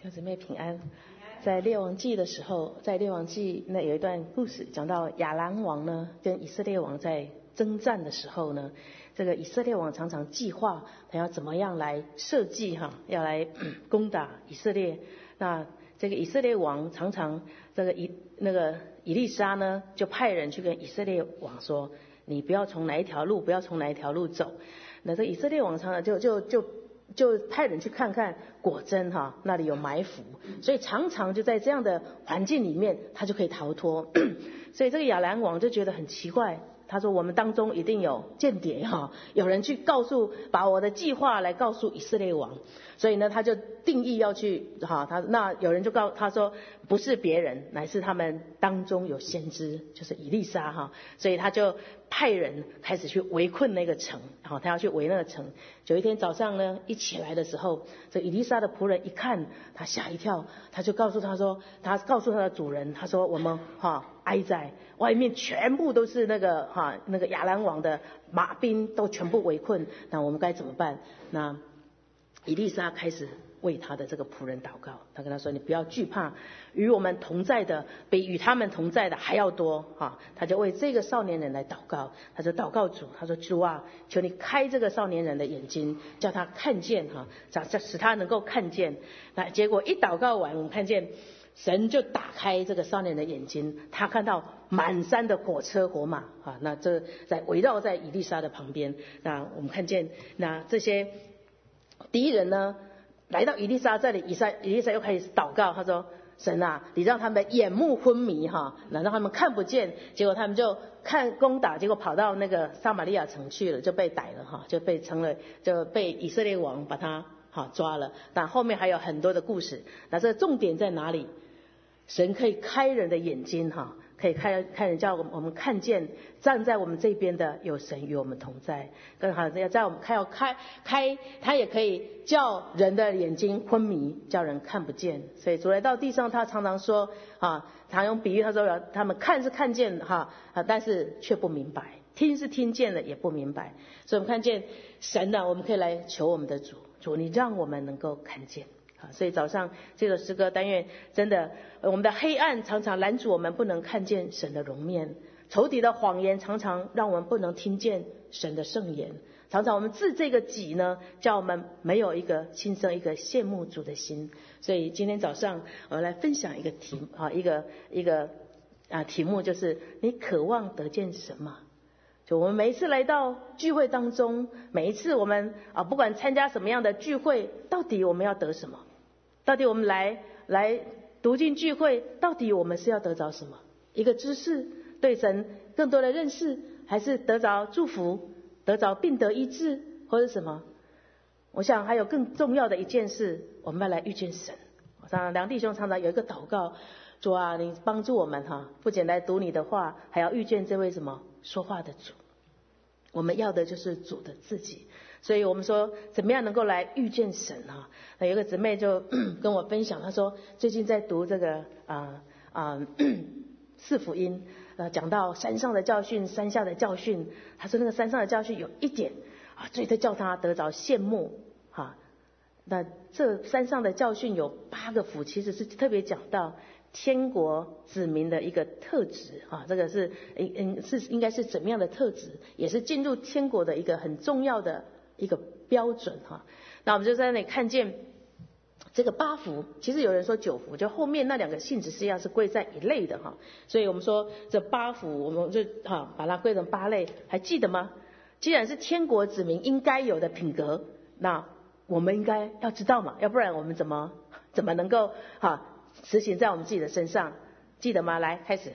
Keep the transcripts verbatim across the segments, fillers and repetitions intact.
弟兄姊妹平安。在列王记的时候，在列王记那有一段故事，讲到亚兰王呢跟以色列王在征战的时候呢，这个以色列王常常计划他要怎么样来设计哈，要来、嗯、攻打以色列。那这个以色列王常常这个以那个以利沙呢，就派人去跟以色列王说，你不要从哪一条路，不要从哪一条路走。那这以色列王常常就就就就派人去看看，果真哈那里有埋伏，所以常常就在这样的环境里面，他就可以逃脱。所以这个亚兰王就觉得很奇怪，他说我们当中一定有间谍哈，有人去告诉，把我的计划来告诉以色列王。所以呢，他就定义要去哈，他那有人就告他说，不是别人，乃是他们当中有先知，就是以利沙哈。所以他就派人开始去围困那个城，好，他要去围那个城。有一天早上呢，一起来的时候，这以利沙的仆人一看，他吓一跳，他就告诉他说，他告诉他的主人，他说我们哈挨在外面全部都是那个哈那个亚兰王的马兵都全部围困，那我们该怎么办？那以利沙开始为他的这个仆人祷告，他跟他说，你不要惧怕，与我们同在的比与他们同在的还要多哈。他就为这个少年人来祷告，他就祷告主，他说主啊，求你开这个少年人的眼睛，叫他看见哈，使他能够看见。那结果一祷告完，我们看见神就打开这个少年的眼睛，他看到满山的火车火马啊，那这在围绕在以利沙的旁边。那我们看见那这些敌人呢，来到以利沙这里，以撒以利沙又开始祷告，他说神啊，你让他们眼目昏迷哈，让他们看不见。结果他们就看攻打，结果跑到那个撒玛利亚城去了，就被逮了哈，就被成了就被以色列王把他好抓了。但后面还有很多的故事，那这个重点在哪里？神可以开人的眼睛哈，可以开开人，叫我们看见站在我们这边的有神与我们同在。更好要在我们开要开开，他也可以叫人的眼睛昏迷，叫人看不见。所以主来到地上，他常常说啊，他用比喻，他说他们看是看见哈啊，但是却不明白；听是听见了，也不明白。所以我们看见神呢、啊，我们可以来求我们的主，主你让我们能够看见。所以早上这首诗歌，但愿真的我们的黑暗常常拦阻我们不能看见神的容面，仇敌的谎言常常让我们不能听见神的圣言，常常我们自这个己呢，叫我们没有一个心生一个羡慕主的心。所以今天早上我们来分享一个题啊，一个一个啊题目，就是你渴望得见什么？就我们每一次来到聚会当中，每一次我们啊不管参加什么样的聚会，到底我们要得什么？到底我们来来读经聚会，到底我们是要得着什么？一个知识，对神更多的认识，还是得着祝福，得着病得医治，或者什么？我想还有更重要的一件事，我们要来遇见神。我常梁弟兄常常有一个祷告，主啊，你帮助我们哈，不仅来读你的话，还要遇见这位什么说话的主。我们要的就是主的自己。所以我们说怎么样能够来遇见神哈？那有个姊妹就跟我分享，她说最近在读这个啊啊四福音，呃讲到山上的教训，山下的教训。她说那个山上的教训有一点啊，所以他叫她得着羡慕哈。那这山上的教训有八个福，其实是特别讲到天国子民的一个特质啊，这个是嗯嗯是应该是怎么样的特质，也是进入天国的一个很重要的一个标准哈。那我们就在那里看见这个八福，其实有人说九福，就后面那两个性质实际上是归在一类的哈。所以我们说这八福，我们就哈把它归成八类，还记得吗？既然是天国子民应该有的品格，那我们应该要知道嘛，要不然我们怎么怎么能够哈实行在我们自己的身上？记得吗？来开始。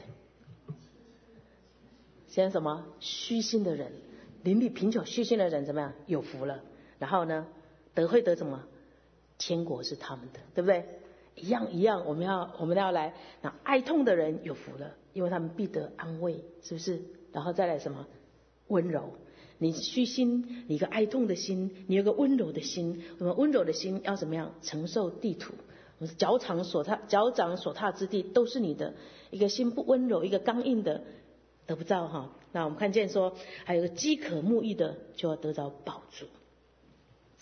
先什么？虚心的人，邻里贫穷虚心的人怎么样？有福了。然后呢，得会得什么？天国是他们的，对不对？一样一样，我们要我们要来。那哀痛的人有福了，因为他们必得安慰，是不是？然后再来什么？温柔。你虚心，你一个哀痛的心，你有个温柔的心。我们温柔的心要怎么样承受地土？脚掌所踏脚掌所踏之地都是你的。一个心不温柔，一个刚硬的得不到哈。那我们看见说，还有个饥渴慕义的就要得着饱足。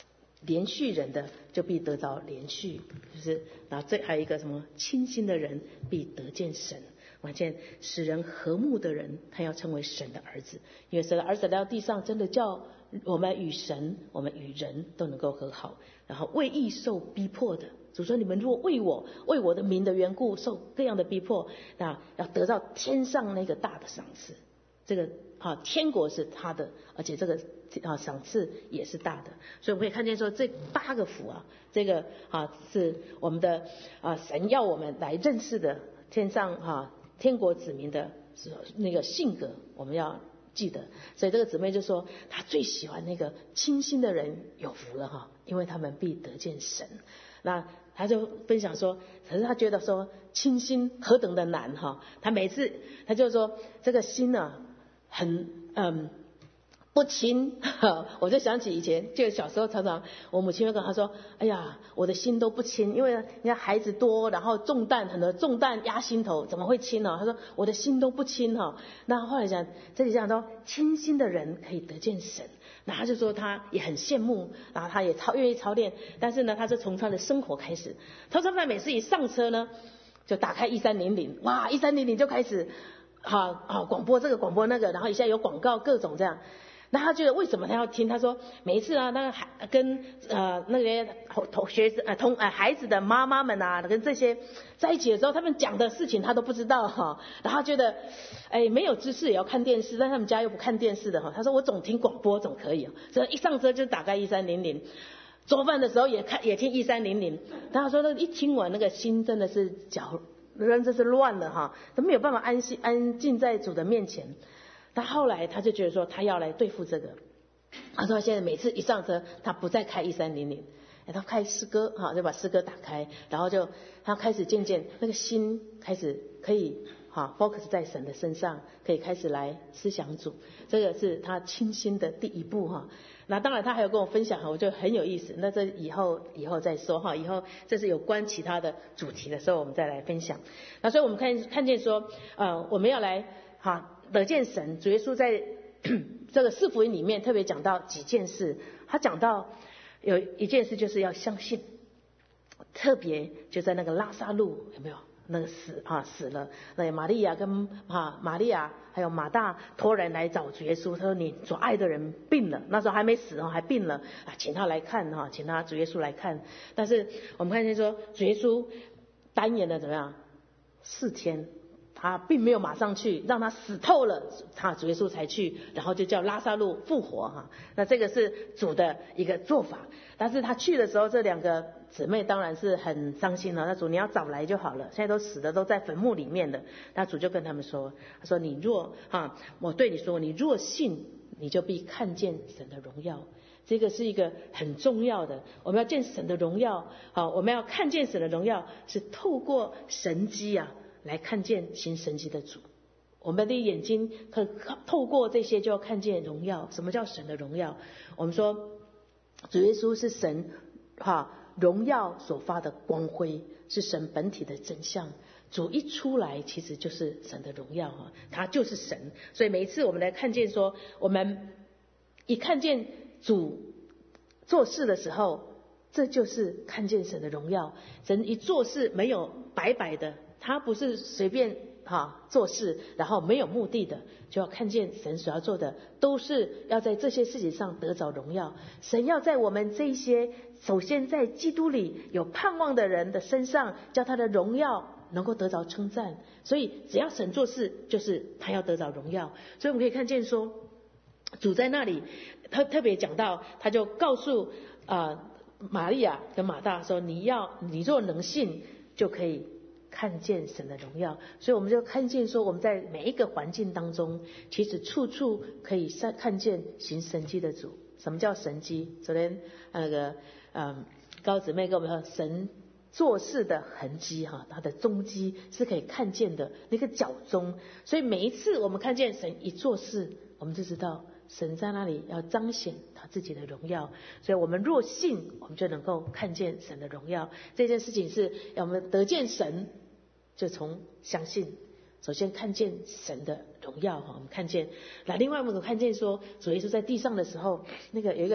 连续人的，就必得着连续，就是然后这还有一个什么清心的人必得见神。完见使人和睦的人，他要成为神的儿子，因为神的儿子来到地上，真的叫我们与神，我们与人都能够和好。然后为义受逼迫的，主说你们若为我为我的名的缘故受各样的逼迫，那要得到天上那个大的赏赐。这个啊，天国是他的，而且这个啊赏赐也是大的。所以我们可以看见说，这八个福啊，这个啊是我们的啊神要我们来认识的天上啊天国子民的那个性格，我们要记得。所以这个姊妹就说，她最喜欢那个清心的人有福了哈，因为他们必得见神。那她就分享说，可是她觉得说清心何等的难哈，她每次她就说这个心呢、啊、很嗯不清，我就想起以前就小时候常常我母亲会跟她说，哎呀我的心都不清，因为人家孩子多，然后重担很多重担压心头，怎么会轻呢？她说我的心都不清哈。那后来讲这里讲说清心的人可以得见神，那他就说他也很羡慕，然后他也超愿意操练，但是呢他是从他的生活开始，他说他每次一上车呢就打开一三零零，哇一三零零就开始好好广播这个广播那个，然后一下有广告各种这样。那他觉得为什么他要听？他说每一次啊，那个孩跟呃那些同学生呃同呃孩子的妈妈们啊，跟这些在一起的时候，他们讲的事情他都不知道哈。然后觉得哎没有知识也要看电视，但他们家又不看电视的哈。他说我总听广播总可以，所以一上车就打开一三零零，做饭的时候也看也听一三零零。他说那一听完那个心真的是搅人真是乱了哈，都没有办法安心安静在主的面前。他后来他就觉得说他要来对付这个，他说现在每次一上车他不再开一三零零，他开诗歌哈，就把诗歌打开，然后就他开始渐渐那个心开始可以哈 focus 在神的身上，可以开始来思想主，这个是他清心的第一步哈。那当然他还有跟我分享，我觉得很有意思，那这以后以后再说哈，以后这是有关其他的主题的时候我们再来分享。那所以我们看看见说呃我们要来哈得见神，主耶稣在这个四福音里面特别讲到几件事，他讲到有一件事就是要相信，特别就在那个拉撒路有没有那个死啊死了，那玛利亚跟啊玛利亚还有马大托人来找主耶稣，他说你所爱的人病了，那时候还没死哦，还病了啊，请他来看哈，请他主耶稣来看。但是我们看见说主耶稣单言的怎么样四天。他并没有马上去，让他死透了，他主耶稣才去，然后就叫拉撒路复活哈。那这个是主的一个做法。但是他去的时候，这两个姊妹当然是很伤心了。那主你要早来就好了，现在都死的都在坟墓里面了。那主就跟他们说，他说你若哈，我对你说，你若信，你就必看见神的荣耀。这个是一个很重要的，我们要见神的荣耀，好，我们要看见神的荣耀是透过神迹啊。来看见行神迹的主，我们的眼睛可透过这些就要看见荣耀。什么叫神的荣耀？我们说主耶稣是神哈荣耀所发的光辉，是神本体的真相。主一出来其实就是神的荣耀哈，他就是神。所以每一次我们来看见说，我们一看见主做事的时候，这就是看见神的荣耀。神一做事没有白白的，他不是随便哈做事然后没有目的的，就要看见神所要做的都是要在这些事情上得着荣耀。神要在我们这些首先在基督里有盼望的人的身上，叫他的荣耀能够得着称赞。所以只要神做事，就是他要得着荣耀。所以我们可以看见说，主在那里特特别讲到，他就告诉呃玛利亚跟马大说，你要你若能信，就可以看见神的荣耀。所以我们就看见说，我们在每一个环境当中，其实处处可以看见行神迹的主。什么叫神迹？昨天那个嗯高姊妹跟我们说，神做事的痕迹哈，它的踪迹是可以看见的，那个脚踪。所以每一次我们看见神一做事，我们就知道神在那里要彰显他自己的荣耀。所以我们若信，我们就能够看见神的荣耀。这件事情是要我们得见神，就从相信，首先看见神的荣耀哈。我们看见，那另外我们看见说，主耶稣在地上的时候，那个有一个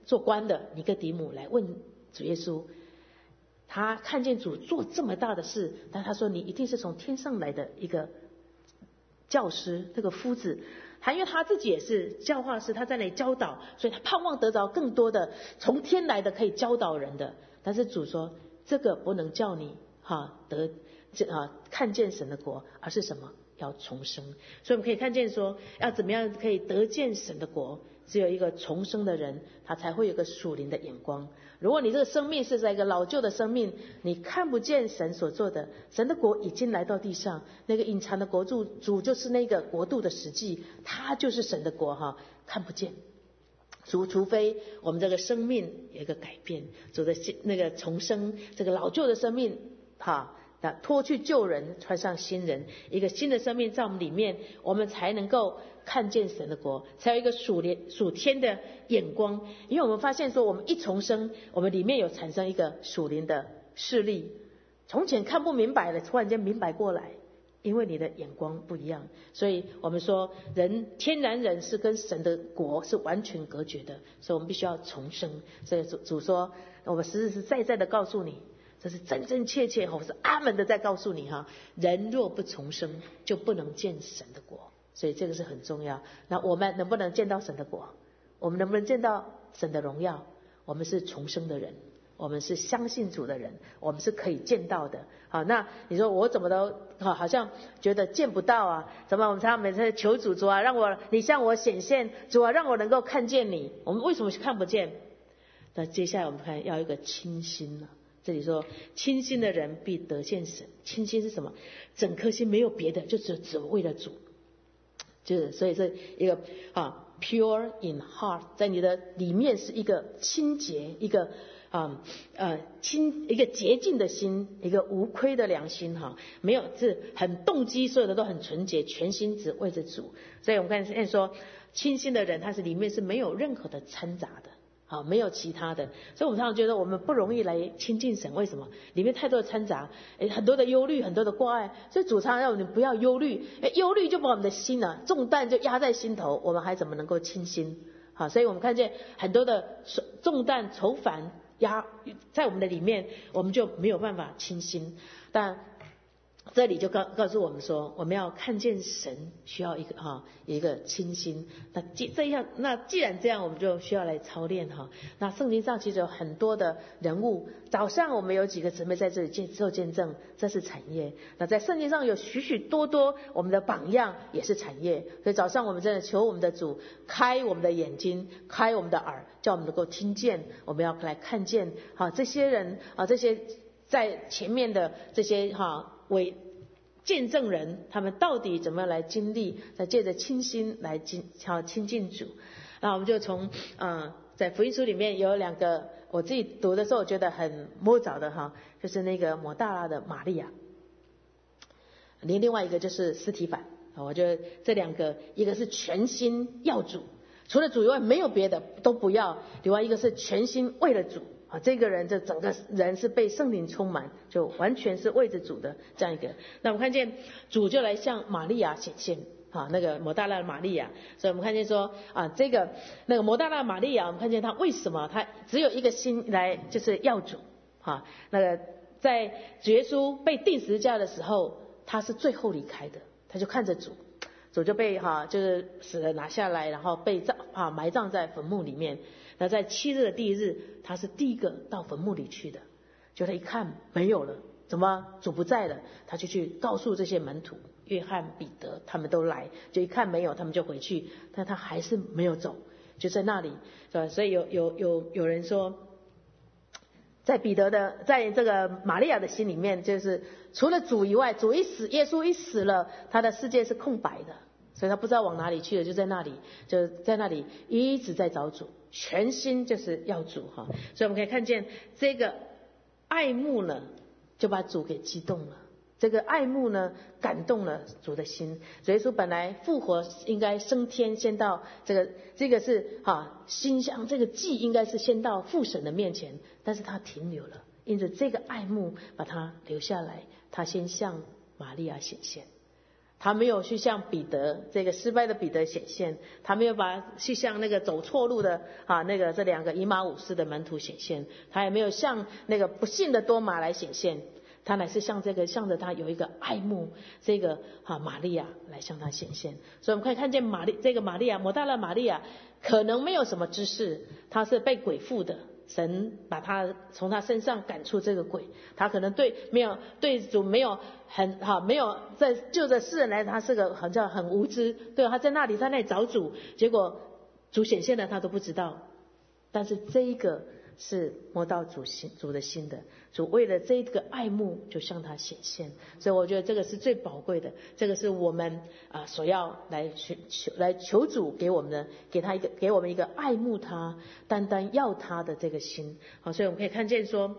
做官的尼哥底母来问主耶稣，他看见主做这么大的事，但他说你一定是从天上来的一个教师，这个夫子。他因为他自己也是教化师，他在那里教导，所以他盼望得着更多的从天来的可以教导人的。但是主说这个不能叫你哈得啊看见神的国，而是什么？要重生。所以我们可以看见说，要怎么样可以得见神的国，只有一个重生的人，他才会有个属灵的眼光。如果你这个生命是在一个老旧的生命，你看不见神所做的，神的国已经来到地上，那个隐藏的国度主就是那个国度的实际，他就是神的国哈，看不见。除除非我们这个生命有一个改变，主的那个重生，这个老旧的生命哈，那脱去旧人，穿上新人，一个新的生命在我们里面，我们才能够看见神的国，才有一个属灵属天的眼光。因为我们发现说，我们一重生，我们里面有产生一个属灵的视力，从前看不明白的，突然间明白过来，因为你的眼光不一样。所以我们说人天然人是跟神的国是完全隔绝的，所以我们必须要重生。所以主主说，我们实实在在的告诉你，这是真真切切，我是阿门的在告诉你哈，人若不重生，就不能见神的国。所以这个是很重要。那我们能不能见到神的国？我们能不能见到神的荣耀？我们是重生的人，我们是相信主的人，我们是可以见到的。好，那你说我怎么都好好像觉得见不到啊？怎么我们常常每次求主，主啊，让我你向我显现，主啊，让我能够看见你。我们为什么看不见？那接下来我们看要一个清心了。这里说清心的人必得见神。清心是什么？整颗心没有别的，就只只为了主。就是所以是一个啊 pure in heart， 在你的里面是一个清洁，一个啊呃清一个洁净的心，一个无亏的良心哈，没有是很动机，所有的都很纯洁，全心只为着主。所以我们看见说，清心的人他是里面是没有任何的掺杂的。好，没有其他的。所以我们常常觉得我们不容易来亲近神，为什么？里面太多的掺杂，诶，很多的忧虑，很多的挂碍。所以主常让我们不要忧虑，诶，忧虑就把我们的心啊重担就压在心头，我们还怎么能够清心？好，所以我们看见很多的重担愁烦压在我们的里面，我们就没有办法清心。但这里就告告诉我们说，我们要看见神，需要一个哈、啊、一个清心。那既这样，那既然这样，我们就需要来操练哈。那圣经上其实有很多的人物，早上我们有几个姊妹在这里见受见证，这是产业。那在圣经上有许许多多我们的榜样，也是产业。所以早上我们真的求我们的主开我们的眼睛，开我们的耳，叫我们能够听见，我们要来看见哈这些人啊，这些在前面的这些哈。为见证人，他们到底怎么样来经历，来借着清心来亲好亲近主。那我们就从呃在福音书里面有两个我自己读的时候我觉得很摸着的哈，就是那个抹大拉的玛利亚，另另外一个就是司提反。我觉得这两个，一个是全心要主，除了主以外没有别的都不要；另外一个是全心为了主。啊，这个人这整个人是被圣灵充满，就完全是为着主的这样一个。那我们看见主就来向玛利亚显现，啊，那个抹大拉的玛利亚。所以我们看见说啊，这个那个抹大拉的玛利亚，我们看见他为什么他只有一个心来就是要主啊？那个在主耶稣被钉十字架的时候，他是最后离开的，他就看着主。主就被哈、啊、就是死了拿下来，然后被葬啊埋葬在坟墓里面。那在七日的第一日，他是第一个到坟墓里去的。就他一看没有了，怎么主不在了，他就去告诉这些门徒，约翰、彼得他们都来，就一看没有，他们就回去，但他还是没有走，就在那里，是吧？所以有有有有人说，在彼得的，在这个玛利亚的心里面，就是除了主以外，主一死，耶稣一死了，他的世界是空白的，所以他不知道往哪里去了，就在那里，就在那里一直在找主，全心就是要主哈。所以我们可以看见这个爱慕呢，就把主给激动了。这个爱慕呢，感动了主的心。主耶稣本来复活应该升天，先到这个这个是哈馨香，这个祭应该是先到父神的面前，但是他停留了，因此这个爱慕把他留下来，他先向玛利亚显现。 他没有去向彼得这个失败的彼得显现，他没有把去向那个走错路的啊那个这两个以马忤斯的门徒显现，他也没有向那个不信的多马来显现，他乃是向这个向着他有一个爱慕这个啊玛利亚来向他显现。所以我们可以看见玛丽这个玛利亚抹大拉玛利亚可能没有什么知识，她是被鬼附的，神把他从他身上赶出这个鬼，他可能对没有对主没有很好，没有在就着世人来，他是个好像很无知，对，他在那里在那里找主，结果主显现了他都不知道。但是这一个是摸到主心主的心的，主为了这个爱慕就向他显现，所以我觉得这个是最宝贵的，这个是我们啊所要来求来求主给我们的，给他一个给我们一个爱慕他单单要他的这个心。好，所以我们可以看见说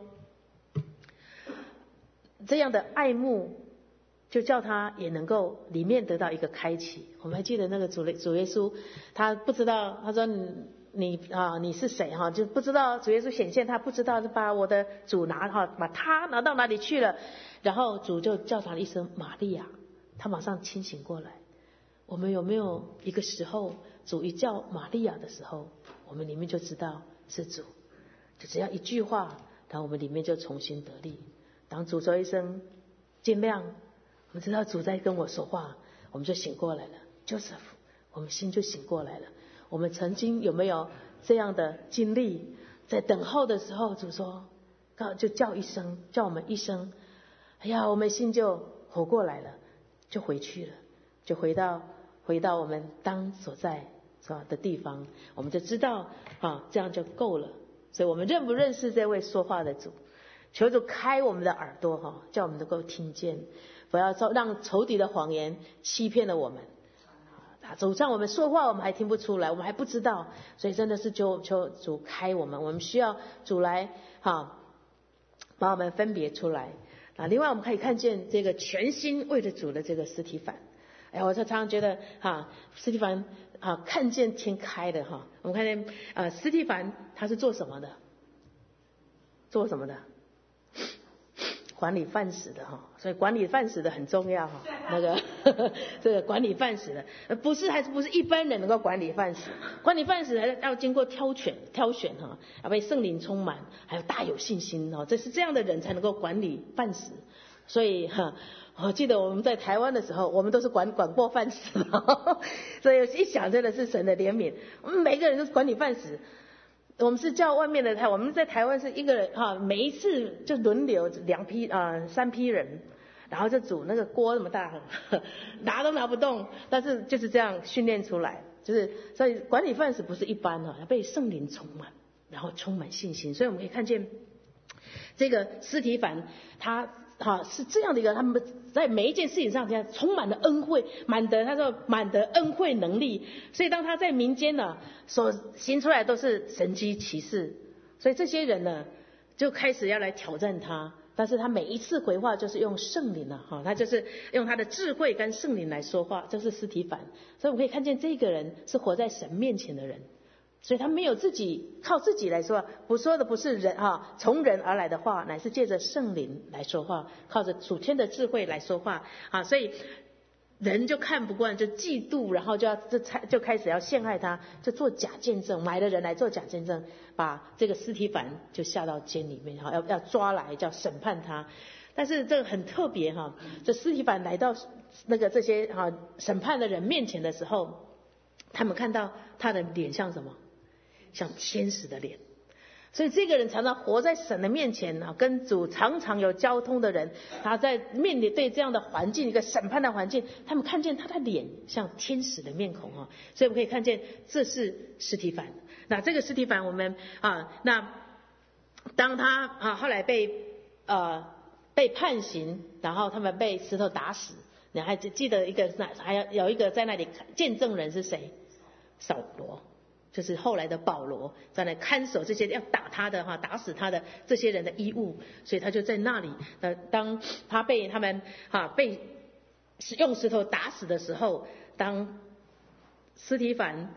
这样的爱慕就叫他也能够里面得到一个开启。我们还记得那个主主耶稣，他不知道，他说你你啊你是谁哈，就不知道主耶稣显现，他不知道就把我的主拿哈把他拿到哪里去了，然后主就叫他一声玛利亚，他马上清醒过来。我们有没有一个时候主一叫玛利亚的时候，我们里面就知道是主，就只要一句话，然后我们里面就重新得力。当主说一声尽量，我们知道主在跟我说话，我们就醒过来了。Joseph， 我们心就醒过来了。我们曾经有没有这样的经历，在等候的时候，主说就叫一声，叫我们一声，哎呀，我们心就活过来了，就回去了，就回到回到我们当所在是吧的地方，我们就知道啊，这样就够了。所以我们认不认识这位说话的主？求主开我们的耳朵哈，叫我们能够听见，不要让仇敌的谎言欺骗了我们。走上我们说话我们还听不出来，我们还不知道，所以真的是求求主开我们，我们需要主来哈把我们分别出来啊。另外我们可以看见这个全心为了主的这个司提反，哎，我常常觉得哈司提反啊看见天开的哈。我们看见啊司提反他是做什么的？做什么的？管理饭食的哈，所以管理饭食的很重要哈。那个呵呵这个管理饭食的，不是还是不是一般人能够管理饭食？管理饭食还要经过挑选挑选哈，要被圣灵充满，还有大有信心哦，这是这样的人才能够管理饭食。所以哈，我记得我们在台湾的时候，我们都是管管过饭食，所以一想真的是神的怜悯，我们每个人都是管理饭食。我们是叫外面的台，我们在台湾是一个人哈，每一次就轮流两批啊、呃、三批人，然后就煮那个锅那么大，拿都拿不动，但是就是这样训练出来，就是所以管理饭食不是一般哈，要被圣灵充满，然后充满信心。所以我们可以看见这个司提反他哈是这样的一个，他们在每一件事情上他充满了恩惠，满得他说满得恩惠能力，所以当他在民间呢所行出来都是神迹奇事，所以这些人呢就开始要来挑战他，但是他每一次回话就是用圣灵啊，哈，他就是用他的智慧跟圣灵来说话，这是司提反。所以我们可以看见这个人是活在神面前的人，所以他没有自己靠自己来说，不说的不是人啊，从人而来的话，乃是借着圣灵来说话，靠着属天的智慧来说话啊，所以人就看不惯，就嫉妒，然后就要就就开始要陷害他，就做假见证，买了人来做假见证，把这个司提反就下到监里面，要要抓来叫审判他。但是这个很特别哈，这司提反来到那个这些哈审判的人面前的时候，他们看到他的脸像什么？像天使的脸。所以这个人常常活在神的面前啊，跟主常常有交通的人，他在面对这样的环境，一个审判的环境，他们看见他的脸像天使的面孔啊，所以我们可以看见这是司提反。那这个司提反我们啊，那当他啊后来被呃被判刑，然后他们被石头打死，你还记得一个还有有一个在那里见证人是谁？扫罗。就是后来的保罗在那看守这些要打他的哈打死他的这些人的衣物，所以他就在那里。呃，当他被他们哈被用石头打死的时候，当司提反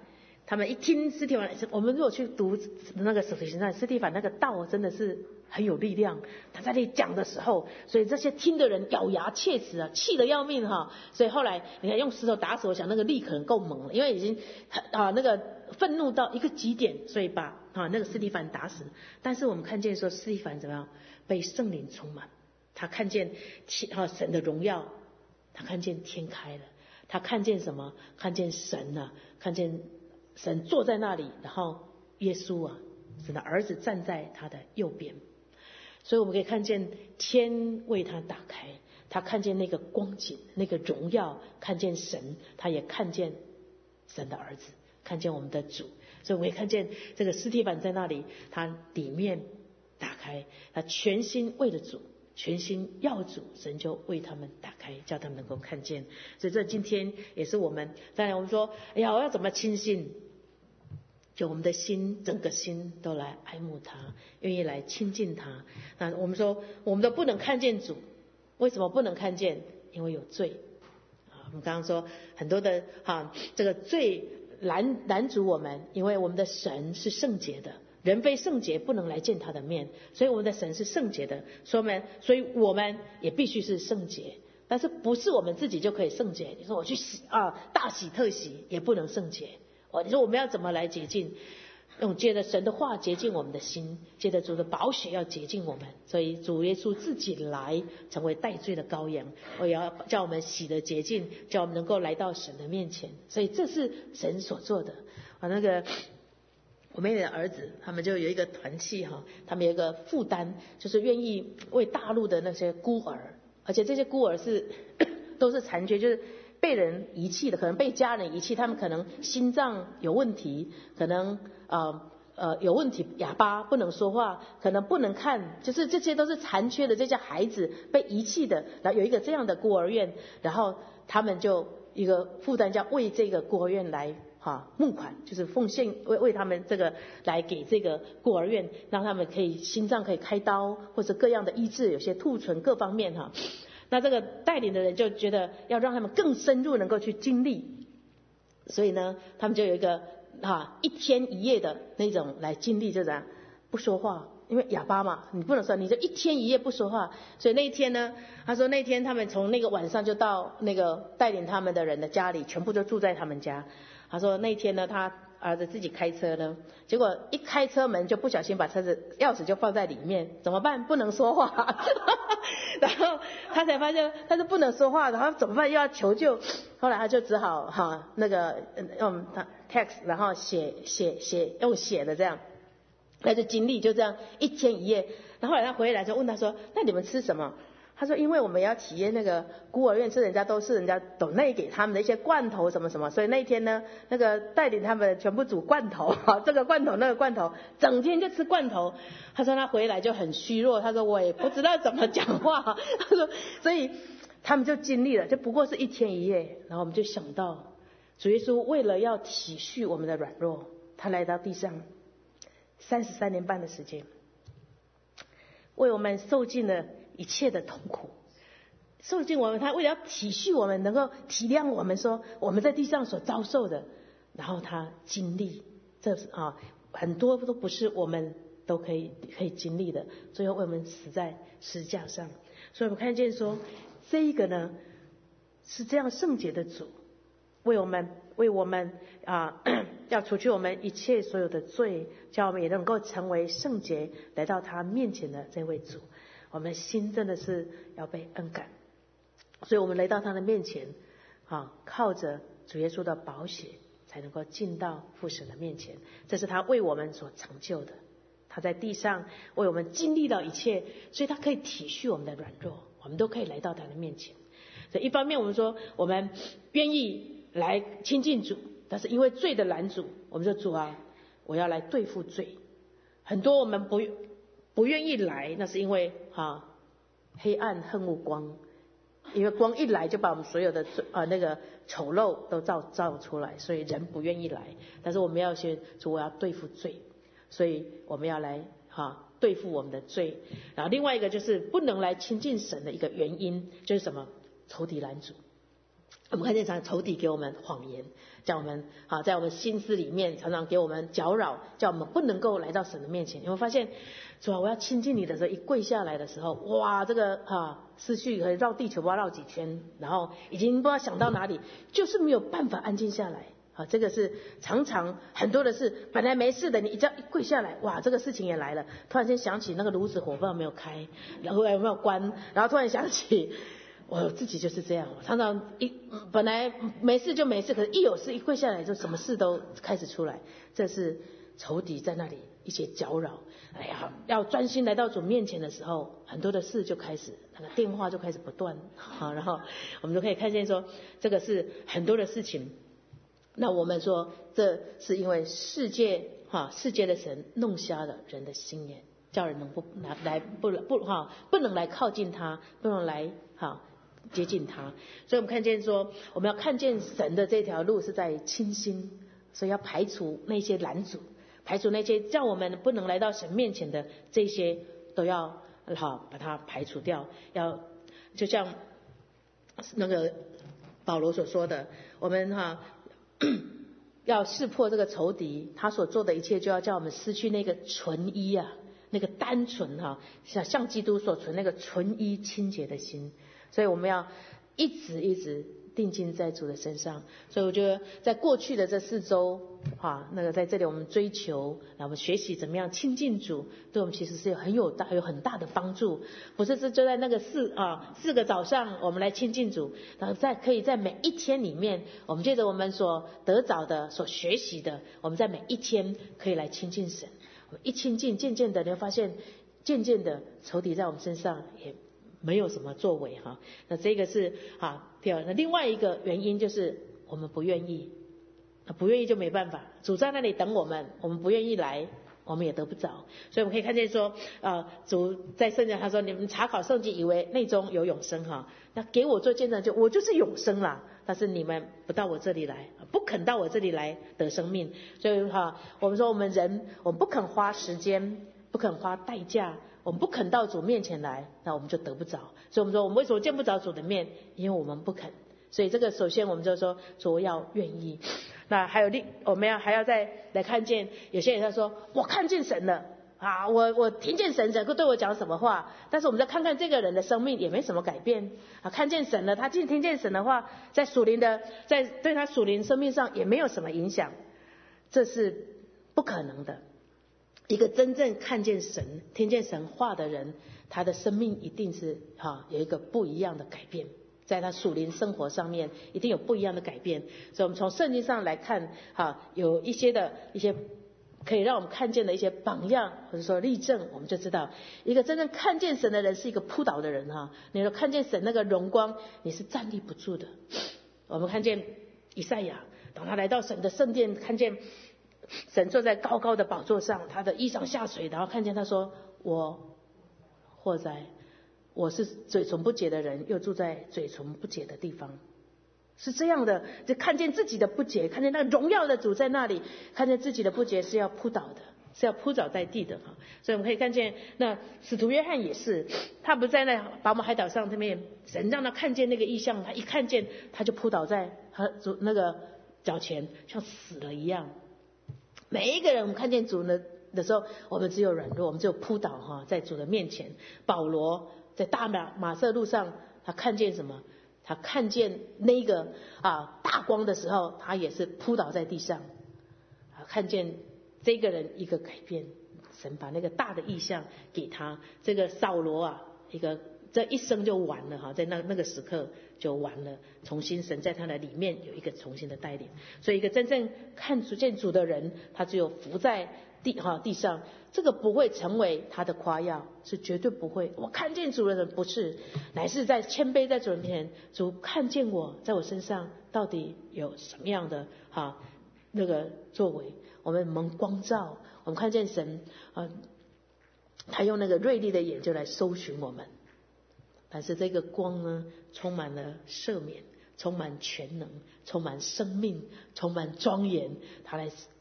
他们一听司提反，我们如果去读那个使徒行传，司提反那个道真的是很有力量。他在那里讲的时候，所以这些听的人咬牙切齿啊，气得要命哈。所以后来你看用石头打死，我想那个力可能够猛了，因为已经啊那个愤怒到一个极点，所以把啊那个司提反打死。但是我们看见说司提反怎么样被圣灵充满，他看见啊神的荣耀，他看见天开了，他看见什么？看见神啊，看见神坐在那里，然后耶稣啊，神的儿子站在他的右边。所以我们可以看见天为他打开，他看见那个光景，那个荣耀，看见神，他也看见神的儿子，看见我们的主。所以我们可以看见这个司提反在那里，他里面打开，他全心为了主，全心要主，神就为他们打开，叫他们能够看见。所以这今天也是我们，当然我们说，哎呀，我要怎么亲近？就我们的心，整个心都来爱慕他，愿意来亲近他。那我们说，我们都不能看见主，为什么不能看见？因为有罪啊。我们刚刚说很多的哈，这个罪拦拦阻我们，因为我们的神是圣洁的，人非圣洁不能来见他的面，所以我们的神是圣洁的，所以我们所以我们也必须是圣洁。但是不是我们自己就可以圣洁？你说我去洗啊，大洗特洗也不能圣洁。哦，你说我们要怎么来洁净？用借着神的话洁净我们的心，借着主的宝血要洁净我们。所以主耶稣自己来成为代罪的羔羊，我也要叫我们洗得洁净，叫我们能够来到神的面前。所以这是神所做的。啊，那个我妹妹的儿子他们就有一个团契哈，他们有一个负担，就是愿意为大陆的那些孤儿，而且这些孤儿是都是残缺，就是被人遗弃的，可能被家人遗弃，他们可能心脏有问题，可能呃呃有问题，哑巴不能说话，可能不能看，就是这些都是残缺的这些孩子被遗弃的。然后有一个这样的孤儿院，然后他们就一个负担叫为这个孤儿院来哈募款，就是奉献为为他们这个来给这个孤儿院，让他们可以心脏可以开刀，或者各样的医治，有些兔唇各方面哈。那这个带领的人就觉得要让他们更深入能够去经历，所以呢他们就有一个啊一天一夜的那种来经历，就这样不说话，因为哑巴嘛，你不能说你就一天一夜不说话。所以那一天呢，他说那天他们从那个晚上就到那个带领他们的人的家里，全部就住在他们家。他说那天呢他儿子自己开车呢，结果一开车门就不小心把车子钥匙就放在里面，怎么办？不能说话然后他才发现他是不能说话，然后怎么办？又要求救。后来他就只好哈那个用他 text， 然后写写写用写的这样，他就经历就这样一天一夜。然后后来他回来就问他说：“那你们吃什么？”他说：“因为我们要体验那个孤儿院，是人家都是人家抖内给他们的一些罐头什么什么，所以那天呢，那个带领他们全部煮罐头，这个罐头那个罐头，整天就吃罐头。”他说他回来就很虚弱，他说我也不知道怎么讲话。他说，所以他们就经历了，就不过是一天一夜。然后我们就想到，主耶稣为了要体恤我们的软弱，他来到地上三十三年半的时间，为我们受尽了一切的痛苦，受尽我们，他为了要体恤我们，能够体谅我们，说我们在地上所遭受的，然后他经历，这是啊，很多都不是我们都可以可以经历的，最后为我们死在十字架上。所以我们看见说，这一个呢是这样圣洁的主，为我们为我们啊要除去我们一切所有的罪，叫我们也能够成为圣洁，来到他面前的这位主。我们心真的是要被恩感，所以我们来到他的面前啊，靠着主耶稣的宝血才能够进到父神的面前。这是他为我们所成就的，他在地上为我们经历到一切，所以他可以体恤我们的软弱，我们都可以来到他的面前。所以一方面我们说我们愿意来亲近主，但是因为罪的拦阻，我们说主啊，我要来对付罪。很多我们不不愿意来，那是因为哈、啊、黑暗恨恶光，因为光一来就把我们所有的啊那个丑陋都照照出来，所以人不愿意来。但是我们要先说我要对付罪，所以我们要来哈、啊、对付我们的罪。然后另外一个就是不能来亲近神的一个原因就是什么？仇敌拦阻。 我们看见常仇敌给我们谎言，叫我们啊，在我们心思里面常常给我们搅扰，叫我们不能够来到神的面前。你会发现，主啊，我要亲近你的时候，一跪下来的时候，哇，这个啊思绪可以绕地球不知道绕几圈，然后已经不知道想到哪里，就是没有办法安静下来。啊，这个是常常很多的事，本来没事的，你一叫一跪下来，哇，这个事情也来了。突然间想起那个炉子火不知道没有开，然后有没有关，然后突然想起。我自己就是这样，常常一本来没事就没事，可是一有事一跪下来就什么事都开始出来，这是仇敌在那里一些搅扰。哎呀，要专心来到主面前的时候，很多的事就开始，那个电话就开始不断，好，然后我们就可以看见说，这个是很多的事情。那我们说，这是因为世界哈世界的神弄瞎了人的心眼，叫人能不来来不不哈不能来靠近他，不能来哈。接近他，所以我们看见说，我们要看见神的这条路是在清心，所以要排除那些拦阻，排除那些叫我们不能来到神面前的这些，都要好把它排除掉。要就像那个保罗所说的，我们哈要识破这个仇敌，他所做的一切，就要叫我们失去那个纯一啊，那个单纯哈，像像基督所存那个纯一清洁的心。所以我们要一直一直定睛在主的身上。所以我觉得在过去的这四周啊，那个在这里我们追求，我们学习怎么样亲近主，对我们其实是有很有大有很大的帮助。不是就在那个四啊四个早上我们来亲近主，然后在可以在每一天里面，我们借着我们所得着的、所学习的，我们在每一天可以来亲近神。我们一亲近，渐渐的你会发现，渐渐的仇敌在我们身上也没有什么作为哈。那这个是啊第二。那另外一个原因就是我们不愿意，不愿意就没办法。主在那里等我们，我们不愿意来，我们也得不着。所以我们可以看见说，呃，主在圣经他说，你们查考圣经以为内中有永生哈，那给我做见证就我就是永生啦。但是你们不到我这里来，不肯到我这里来得生命。所以哈，我们说我们人，我们不肯花时间，不肯花代价。我们不肯到主面前来，那我们就得不着。所以我们说我们为什么见不着主的面？因为我们不肯。所以这个首先我们就说主要愿意。那还有另我们要还要再来看见，有些人他说我看见神了啊，我我听见神整个对我讲什么话，但是我们再看看这个人的生命也没什么改变啊，看见神了，他听听见神的话，在属灵的在对他属灵生命上也没有什么影响，这是不可能的。一个真正看见神、听见神话的人，他的生命一定是哈、啊、有一个不一样的改变，在他属灵生活上面一定有不一样的改变。所以我们从圣经上来看哈、啊，有一些的一些可以让我们看见的一些榜样或者说例证，我们就知道一个真正看见神的人是一个扑倒的人哈、啊。你说看见神那个荣光，你是站立不住的。我们看见以赛亚，当他来到神的圣殿，看见神坐在高高的宝座上，他的衣裳下垂，然后看见他说，我祸哉，我是嘴唇不洁的人，又住在嘴唇不洁的地方。是这样的，就看见自己的不洁，看见那荣耀的主在那里，看见自己的不洁是要扑倒的，是要扑倒在地的哈。所以我们可以看见，那使徒约翰也是，他不在那拔摩海岛上这边，神让他看见那个异象，他一看见他就扑倒在他主那个脚前，像死了一样。每一个人我们看见主呢的时候，我们只有软弱，我们只有扑倒哈，在主的面前。保罗在大马马色路上，他看见什么？他看见那个啊大光的时候，他也是扑倒在地上。啊，看见这个人一个改变，神把那个大的意象给他。这个扫罗啊，一个这一生就完了哈，在那那个时刻就完了。重新神在他的里面有一个重新的带领，所以一个真正看见主的人，他只有伏在地哈地上，这个不会成为他的夸耀，是绝对不会。我看见主的人不是，乃是在谦卑在主人面前，主看见我在我身上到底有什么样的哈那个作为，我们蒙光照，我们看见神啊，他用那个锐利的眼就来搜寻我们。但是这个光呢，充满了赦免，充满全能，充满生命，充满庄严，他来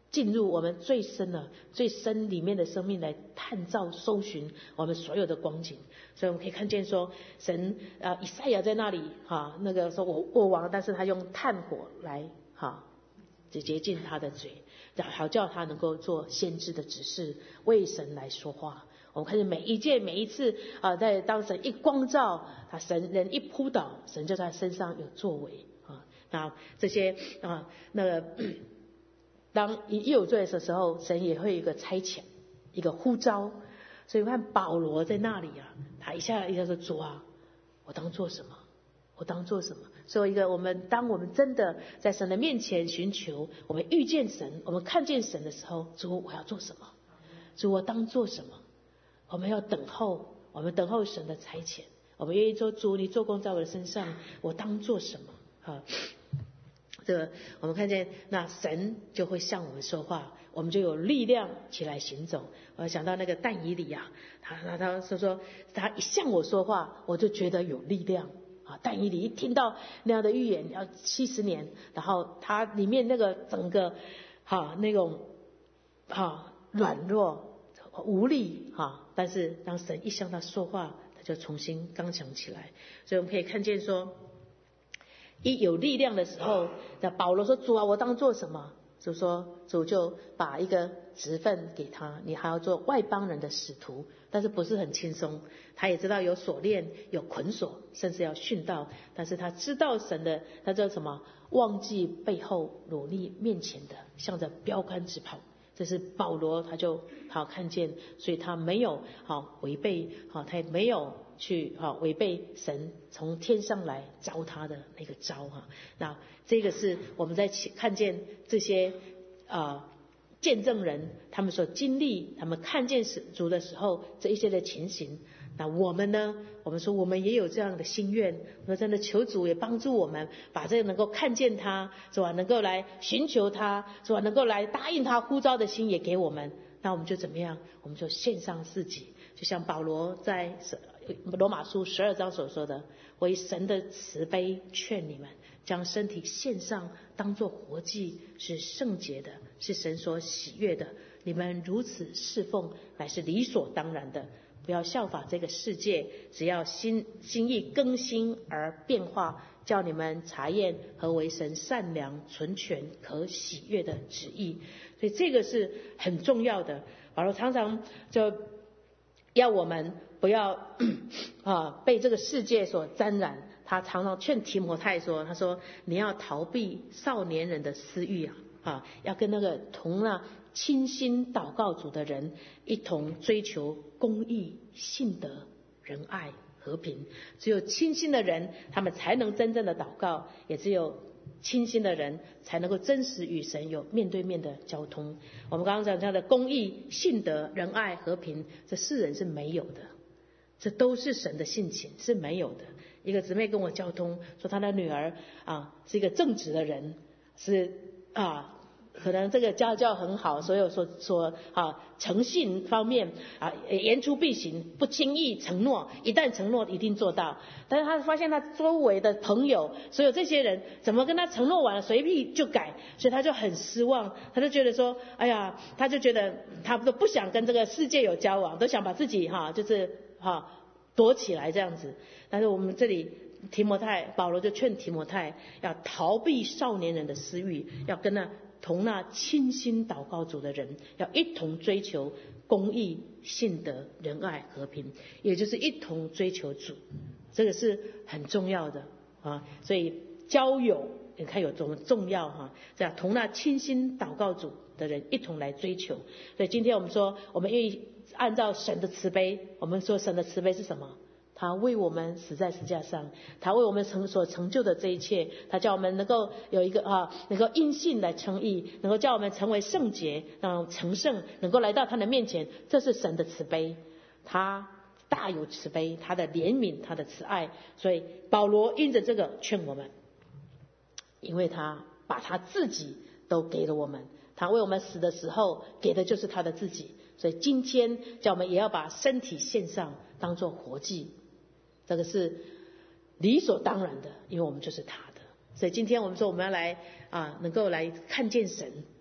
进入我们最深的、最深里面的生命来探照、搜寻我们所有的光景。所以我们可以看见说，神啊、呃，以赛亚在那里哈、啊，那个说我我亡，但是他用炭火来哈，只洁净他的嘴，好叫他能够做先知的指示，为神来说话。我们看见每一件、每一次啊，在当神一光照，他神人一扑倒，神就在身上有作为啊。那这些啊，那个。当一有罪的时候，神也会有一个差遣，一个呼召。所以看保罗在那里啊，他一下一下说：“主啊，我当做什么？我当做什么？”所以一个我们当我们真的在神的面前寻求，我们遇见神，我们看见神的时候，主我要做什么？主我当做什么？我们要等候，我们等候神的差遣。我们愿意说：“主，你做工在我的身上，我当做什么？”啊。这个我们看见，那神就会向我们说话，我们就有力量起来行走。我想到那个但以理啊，他他他说说他一向我说话，我就觉得有力量啊。但以理一听到那样的预言，要七十年，然后他里面那个整个哈、啊、那种哈软弱无力哈，但是当神一向他说话，他就重新刚强起来。所以我们可以看见说。一有力量的时候，那保罗说：“主啊，我当做什么？”主说：“主就把一个职分给他，你还要做外邦人的使徒，但是不是很轻松。他也知道有锁链、有捆锁，甚至要殉道。但是他知道神的，他叫什么？忘记背后，努力面前的，向着标杆直跑。”这是保罗，他就好看见，所以他没有好违背，好他也没有。去啊违背神从天上来招他的那个招哈，那这个是我们在看见这些啊、呃、见证人他们所经历，他们看见主的时候这一些的情形。那我们呢？我们说我们也有这样的心愿，我们真的求主也帮助我们，把这个能够看见他，是吧？能够来寻求他，是吧？能够来答应他呼召的心也给我们。那我们就怎么样？我们就献上自己，就像保罗在罗马书十二章所说的：“为神的慈悲劝你们，将身体献上，当作活祭，是圣洁的，是神所喜悦的。你们如此侍奉，乃是理所当然的。不要效法这个世界，只要心心意更新而变化，叫你们查验何为神善良、纯全、可喜悦的旨意。”所以这个是很重要的。保罗常常就要我们不要啊被这个世界所沾染。他常常劝提摩太说：“他说你要逃避少年人的私欲啊，啊，要跟那个同那倾心祷告主的人一同追求公义、信德、仁爱、和平。只有倾心的人，他们才能真正的祷告；也只有倾心的人，才能够真实与神有面对面的交通。我们刚刚讲到的公义、信德、仁爱、和平，这世人是没有的，这都是神的性情，是没有的。一个姊妹跟我交通说，她的女儿啊是一个正直的人，是啊。可能这个家教很好，所有所所啊诚信方面啊言出必行，不轻易承诺，一旦承诺一定做到。但是他发现他周围的朋友，所有这些人怎么跟他承诺完了随便就改，所以他就很失望，他就觉得说，哎呀，他就觉得他都不想跟这个世界有交往，都想把自己哈、啊、就是哈、啊、躲起来这样子。但是我们这里提摩太保罗就劝提摩太要逃避少年人的私欲，要跟那同那倾心祷告主的人，要一同追求公义、信德、仁爱、和平，也就是一同追求主，这个是很重要的啊。所以交友你看有多么重要哈、啊！这样同那倾心祷告主的人一同来追求。所以今天我们说，我们愿意按照神的慈悲，我们说神的慈悲是什么？他为我们死在十字架上，他为我们成所成就的这一切，他叫我们能够有一个啊，能够因信来称义，能够叫我们成为圣洁，让成圣，能够来到他的面前，这是神的慈悲，他大有慈悲，他的怜悯，他的慈爱。所以保罗因着这个劝我们，因为他把他自己都给了我们，他为我们死的时候给的就是他的自己，所以今天叫我们也要把身体献上，当作活祭。这个是理所当然的，因为我们就是他的。所以今天我们说我们要来啊，能够来看见神，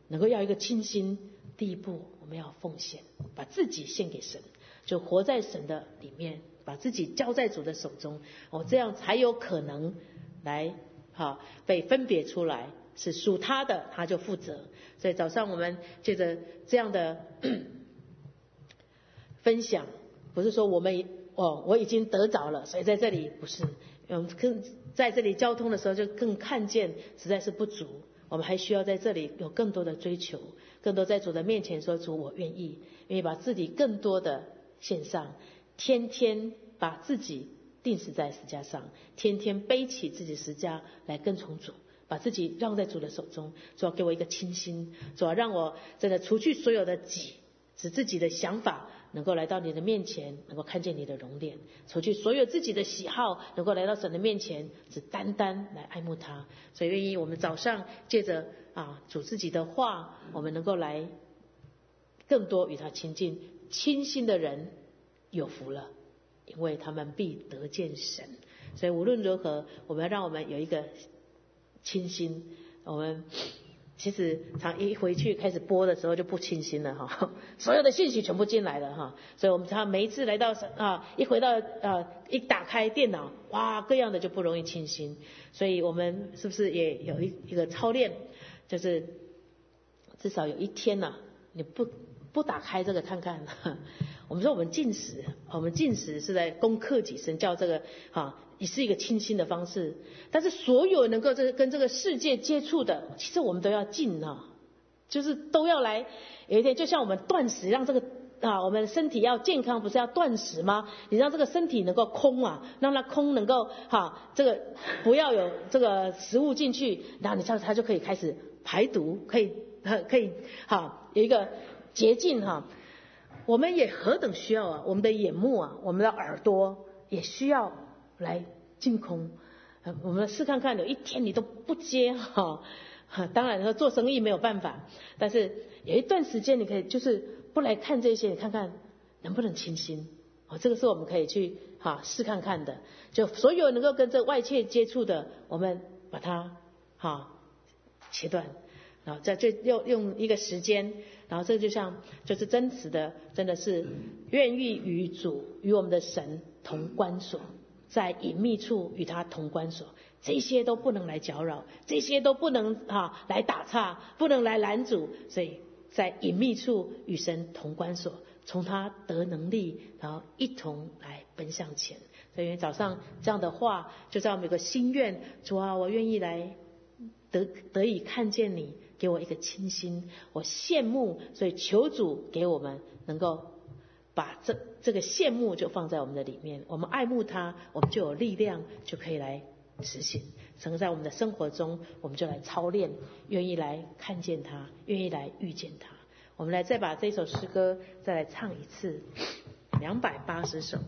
能够要一个清心，第一步我们要奉献，把自己献给神，就活在神的里面，把自己交在主的手中，哦，这样才有可能来好被分别出来，是属他的他就负责。所以早上我们借着这样的分享，不是说我们哦我已经得着了，所以在这里不是，嗯，更在这里交通的时候就更看见实在是不足，我们还需要在这里有更多的追求，更多在主的面前说，主我愿意，愿意把自己更多的献上，天天把自己钉死在十架上，天天背起自己十架来跟从主，把自己让在主的手中。主要给我一个清心，主要让我真的除去所有的己，使自己的想法能够来到你的面前，能够看见你的容脸，除去所有自己的喜好，能够来到神的面前，只单单来爱慕他。所以愿意我们早上借着啊主自己的话，我们能够来更多与他亲近。清心的人有福了，因为他们必得见神。所以无论如何，我们要让我们有一个清心。我们其实常一回去开始播的时候就不清心了哈，所有的信息全部进来了哈，所以我们常每一次来到啊，一回到啊，一打开电脑，哇，各样的就不容易清心。所以我们是不是也有一一个操练，就是至少有一天呐、啊，你不不打开这个看看。我们说我们进食，我们进食是在攻克己身，叫这个啊，也是一个清心的方式。但是所有能够这个跟这个世界接触的，其实我们都要禁啊，就是都要来。有一天就像我们断食，让这个啊，我们身体要健康，不是要断食吗？你让这个身体能够空啊，让它空能够哈、啊，这个不要有这个食物进去，然后你知道它就可以开始排毒，可以可以哈、啊、有一个捷径哈、啊。我们也何等需要啊！我们的眼目啊，我们的耳朵也需要来净空。我们试看看，有一天你都不接哈、哦，当然说做生意没有办法，但是有一段时间你可以就是不来看这些，你看看能不能清心哦，这个是我们可以去哈试看看的。就所有能够跟这外界接触的，我们把它哈切断，然后再就用用一个时间。然后这个就像就是真实的，真的是愿意与主与我们的神同关锁，在隐秘处与他同关锁，这些都不能来搅扰，这些都不能啊来打岔，不能来拦阻，所以在隐秘处与神同关锁，从他得能力，然后一同来奔向前。所以早上这样的话，就让我们有个心愿，主啊，我愿意来得得以看见你。给我一个清心，我羡慕，所以求主给我们能够把这这个羡慕就放在我们的里面，我们爱慕他，我们就有力量，就可以来实行。整个在我们的生活中，我们就来操练，愿意来看见他，愿意来遇见他。我们来再把这首诗歌再来唱一次，两百八十首。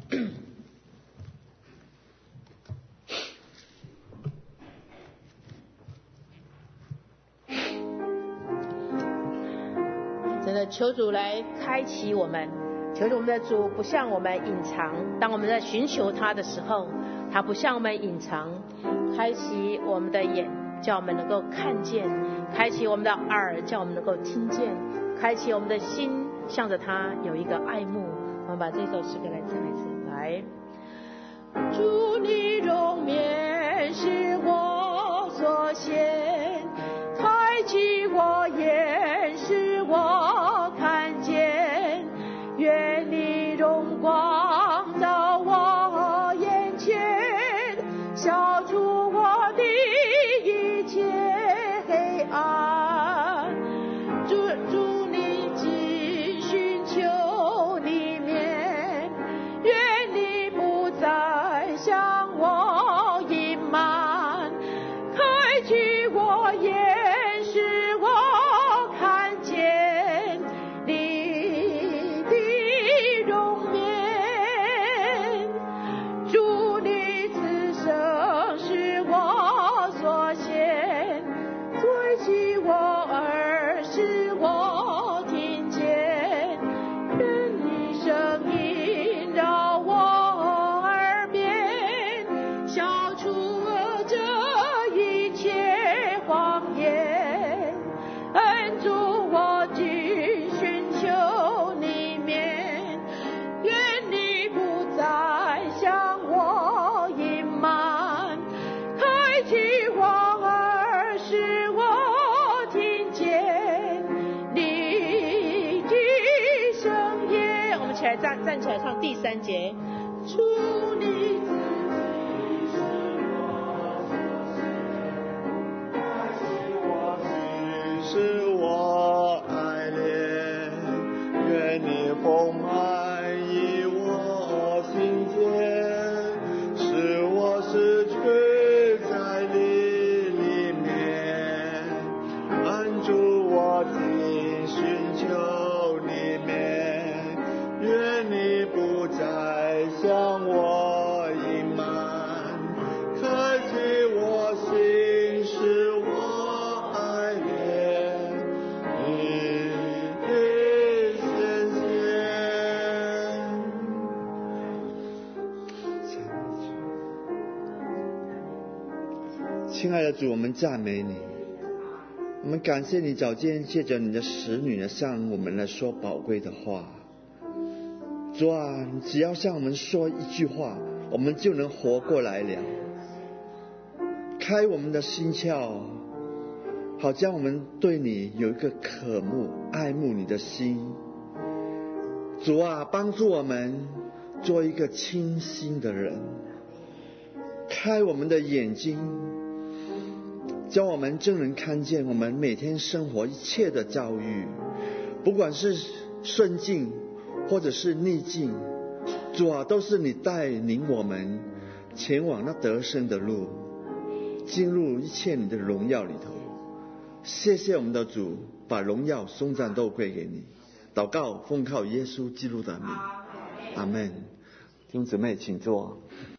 真的求主来开启我们，求主我们的主不向我们隐藏，当我们在寻求他的时候，他不向我们隐藏，开启我们的眼，叫我们能够看见，开启我们的耳，叫我们能够听见，开启我们的心，向着他有一个爱慕。我们把这首诗歌来唱一次，来。主你容面是我所献，开启我眼使我看见，愿你荣光到我眼前，消除我的一切黑暗。主主你既寻求里面，愿你不再向我隐瞒，开启我眼使我看见你的容面。主你此生是我所献，吹起我耳使我听见，愿你声音绕我耳边，消除这一切谎言。恩站起来唱第三节。主你是我爱恋，愿你丰满于我心间，使我是吹在你里面，按住我的寻求里面，愿你不再向我隐瞒，开启我心，使我爱恋你的显现。亲爱的主，我们赞美你，我们感谢你早间借着你的使女呢向我们来说宝贵的话。主啊，只要向我们说一句话，我们就能活过来了。开我们的心窍，好将我们对你有一个渴慕爱慕你的心。主啊，帮助我们做一个清心的人，开我们的眼睛，叫我们真能看见我们每天生活一切的遭遇，不管是顺境或者是逆境，主啊，都是你带领我们前往那得胜的路，进入一切你的荣耀里头。谢谢我们的主，把荣耀颂赞都归给你。祷告奉靠耶稣基督的名，阿们。弟兄姊妹请坐。